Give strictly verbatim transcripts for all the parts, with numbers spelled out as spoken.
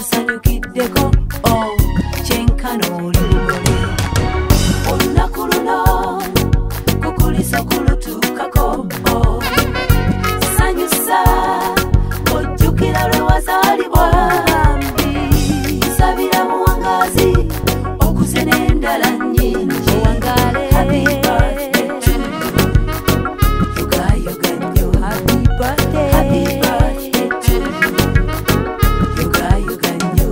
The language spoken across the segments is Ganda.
nsanyukiddeko oh, kyenkana oli mugole olunaku luno kukulisa kulutuukako oh, sanyusa ojjukira lwe wazaalibwa nsabira buwangazi okuze n'endala nnyingi Happy birthday to you. Yoga yoga nyo. Happy birthday. Happy birthday to you. Yoga yoga nyo.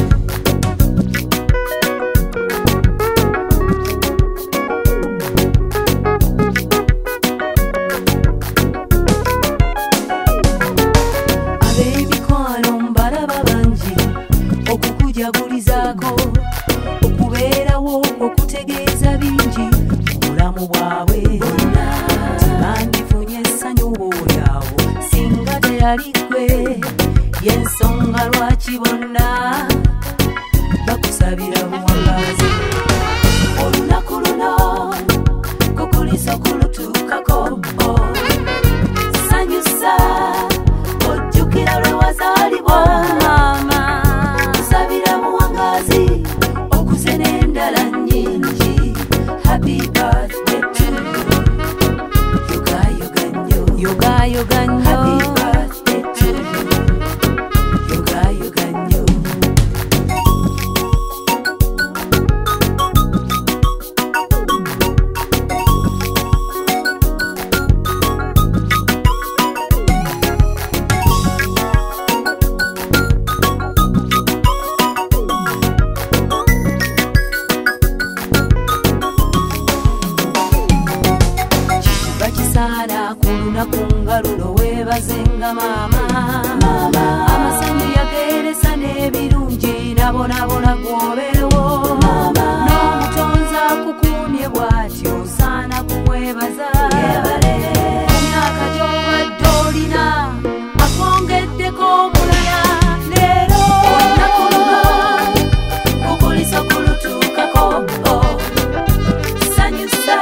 Ab'emikwano mbalaba bangi okukujagulizaako okubeerawo okutegeeza bingi mubulamu bwabwe tebandifunye essanyu bwolyawo singa teyalikwe yensonga lwaki bonna bakusabira buwangazi olunaku luno kukulisa kulutuukako oh, sanyusa ojjukira lwe wazaalibwa nsabira buwangazi okuze n'endala nnyingi Happy birthday to you. Yoga yoga nyo. Yoga yoga nyo. Happy birthday to you. Yoga yoga nyo. Bakisala kulunaku nga luno weebazenga maama amasanyu yageresa n'ebirungi nabonabona gwoberewo n'omutonzi akukuumye bw'atyo osaana kumwebaza emyaka gy'obadde olina akwongeddeko omulala leero olunaku luno kukulisa kulutuukako oh, sanyusa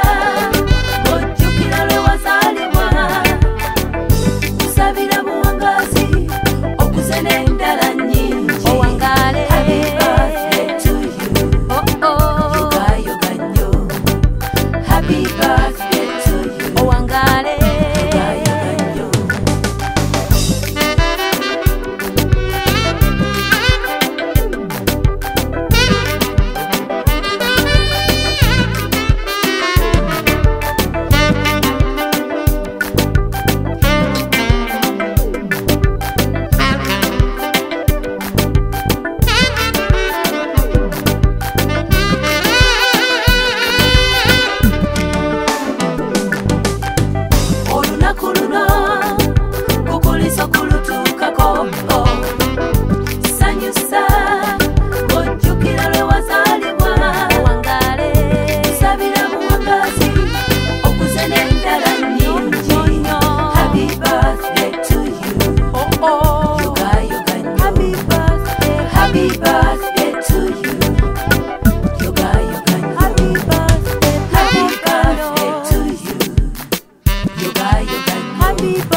n'endala nnyingi owangale Happy birthday to you oh, oh. Yoga yoga nyo Happy birthday to you owangale Yoga yoga nyo kulutuukako oh, sanyusa ojjukira lwe wazaalibwa nsabira buwangazi okuze n'endala nnyingi Happy birthday to you oh, oh. Yoga yoga nyo. Happy birthday. Happy birthday to you Yoga yoga nyo. Happy birthday. Happy birthday to you Yoga yoga nyo. Happy